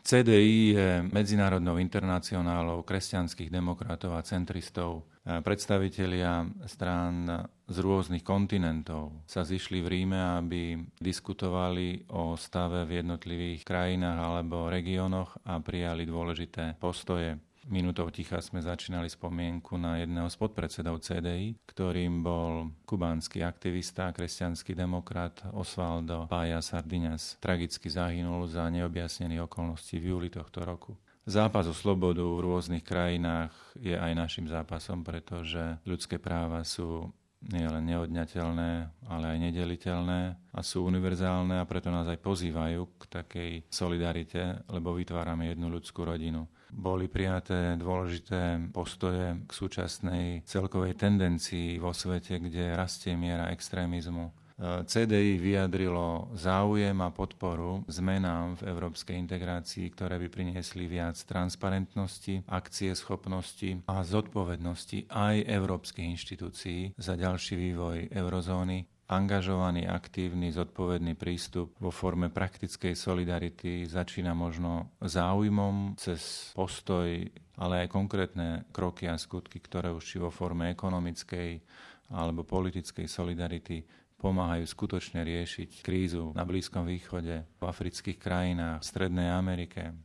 CDI je medzinárodnou internacionálou kresťanských demokratov a centristov. Predstavitelia strán z rôznych kontinentov sa zišli v Ríme, aby diskutovali o stave v jednotlivých krajinách alebo regiónoch a prijali dôležité postoje. Minútou ticha sme začínali spomienku na jedného z podpredsedov CDI, ktorým bol kubánsky aktivista a kresťanský demokrat Osvaldo Paya Sardiñas. Tragicky zahynul za neobjasnených okolností v júli tohto roku. Zápas o slobodu v rôznych krajinách je aj našim zápasom, pretože ľudské práva sú nielen neodňateľné, ale aj nedeliteľné a sú univerzálne a preto nás aj pozývajú k takej solidarite, lebo vytvárame jednu ľudskú rodinu. Boli prijaté dôležité postoje k súčasnej celkovej tendencii vo svete, kde rastie miera extrémizmu. CDI vyjadrilo záujem a podporu zmenám v európskej integrácii, ktoré by priniesli viac transparentnosti, akcieschopnosti a zodpovednosti aj európskych inštitúcií za ďalší vývoj eurozóny. Angažovaný, aktívny, zodpovedný prístup vo forme praktickej solidarity začína možno záujmom cez postoj, ale aj konkrétne kroky a skutky, ktoré už či vo forme ekonomickej alebo politickej solidarity pomáhajú skutočne riešiť krízu na Blízkom východe, v afrických krajinách, v Strednej Amerike.